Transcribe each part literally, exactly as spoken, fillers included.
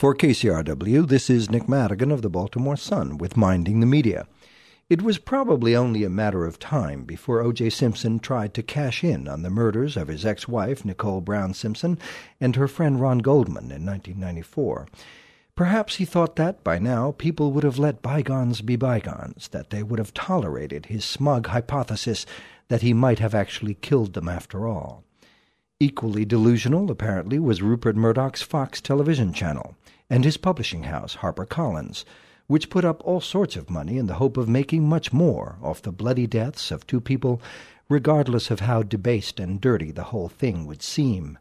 For K C R W, this is Nick Madigan of the Baltimore Sun with Minding the Media. It was probably only a matter of time before O J. Simpson tried to cash in on the murders of his ex-wife, Nicole Brown Simpson, and her friend Ron Goldman in nineteen ninety-four. Perhaps he thought that, by now, people would have let bygones be bygones, that they would have tolerated his smug hypothesis that he might have actually killed them after all. Equally delusional, apparently, was Rupert Murdoch's Fox television channel and his publishing house, HarperCollins, which put up all sorts of money in the hope of making much more off the bloody deaths of two people, regardless of how debased and dirty the whole thing would seem.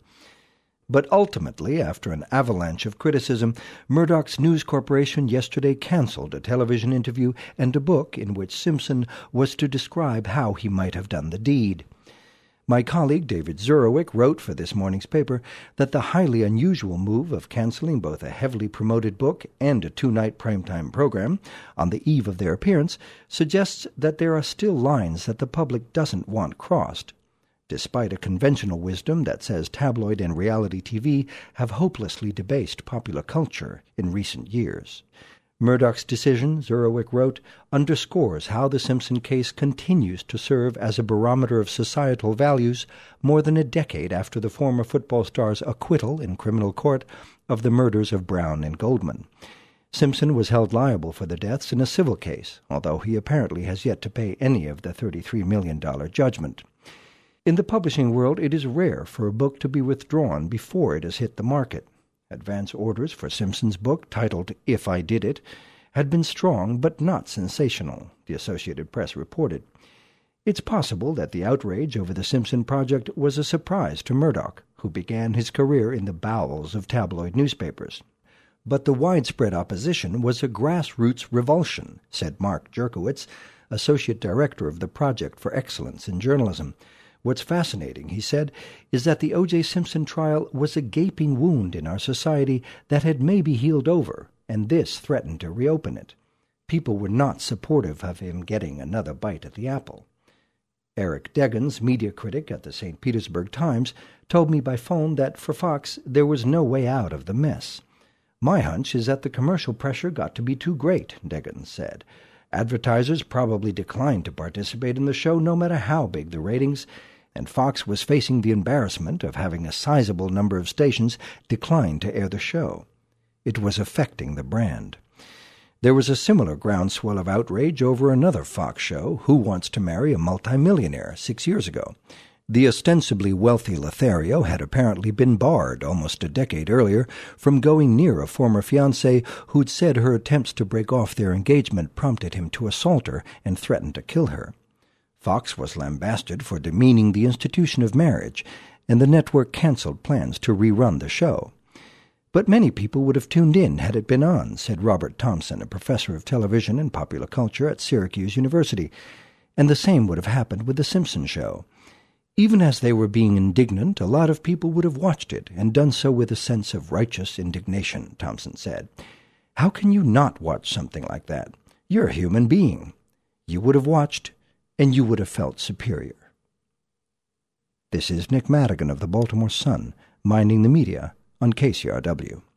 But ultimately, after an avalanche of criticism, Murdoch's News Corporation yesterday canceled a television interview and a book in which Simpson was to describe how he might have done the deed. My colleague David Zurowick wrote for this morning's paper that the highly unusual move of canceling both a heavily promoted book and a two-night primetime program on the eve of their appearance suggests that there are still lines that the public doesn't want crossed, despite a conventional wisdom that says tabloid and reality T V have hopelessly debased popular culture in recent years. Murdoch's decision, Zurowick wrote, underscores how the Simpson case continues to serve as a barometer of societal values more than a decade after the former football star's acquittal in criminal court of the murders of Brown and Goldman. Simpson was held liable for the deaths in a civil case, although he apparently has yet to pay any of the thirty-three million dollars judgment. In the publishing world, it is rare for a book to be withdrawn before it has hit the market. Advance orders for Simpson's book, titled If I Did It, had been strong but not sensational, the Associated Press reported. It's possible that the outrage over the Simpson project was a surprise to Murdoch, who began his career in the bowels of tabloid newspapers. But the widespread opposition was a grassroots revulsion, said Mark Jerkowitz, Associate Director of the Project for Excellence in Journalism. What's fascinating, he said, is that the O J. Simpson trial was a gaping wound in our society that had maybe healed over, and this threatened to reopen it. People were not supportive of him getting another bite at the apple. Eric Deggans, media critic at the Saint Petersburg Times, told me by phone that for Fox there was no way out of the mess. My hunch is that the commercial pressure got to be too great, Deggans said. Advertisers probably declined to participate in the show no matter how big the ratings, and Fox was facing the embarrassment of having a sizable number of stations decline to air the show. It was affecting the brand. There was a similar groundswell of outrage over another Fox show, Who Wants to Marry a Multimillionaire, six years ago. The ostensibly wealthy Lothario had apparently been barred almost a decade earlier from going near a former fiancée who'd said her attempts to break off their engagement prompted him to assault her and threaten to kill her. Fox was lambasted for demeaning the institution of marriage, and the network canceled plans to rerun the show. But many people would have tuned in had it been on, said Robert Thompson, a professor of television and popular culture at Syracuse University, and the same would have happened with The Simpson Show. Even as they were being indignant, a lot of people would have watched it and done so with a sense of righteous indignation, Thompson said. How can you not watch something like that? You're a human being. You would have watched, and you would have felt superior. This is Nick Madigan of the Baltimore Sun, Minding the Media on K C R W.